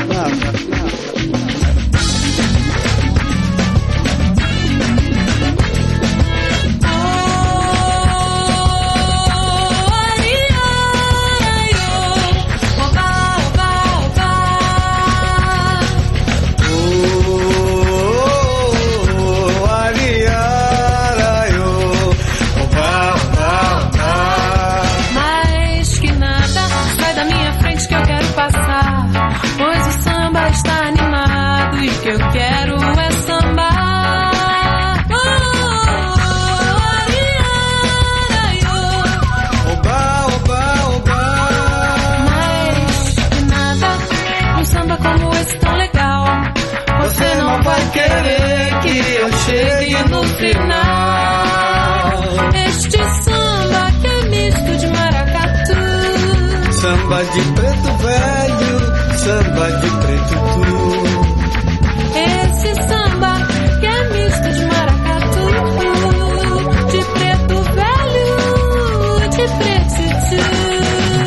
Samba de preto velho, samba de preto tu. Esse samba que é misto de maracatu, de preto velho, de preto tu.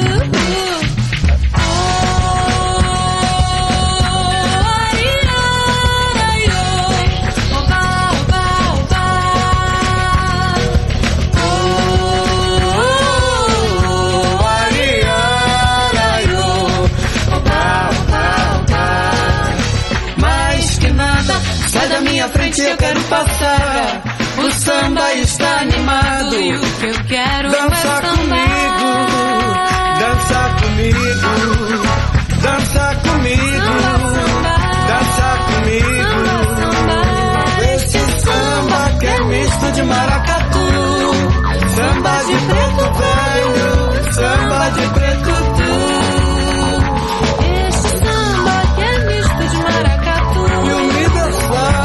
Eu quero passar, o samba está animado e o que eu quero dançar comigo, dançar comigo, dançar comigo, dançar comigo. Esse samba que é misto de maracatu, samba de preto velho, samba de preto tu. Esse samba que é misto de maracatu e universal.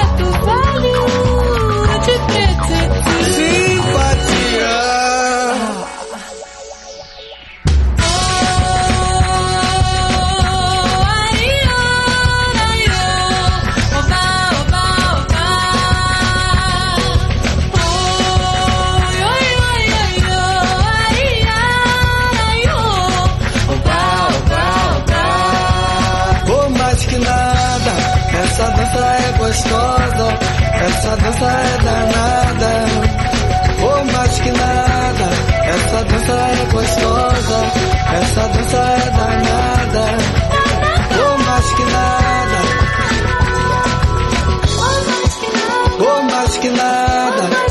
Essa dança é gostosa, essa dança é danada. Oh, mais que nada, essa dança é gostosa, essa dança é danada. Oh, mais que nada, oh, mais que nada.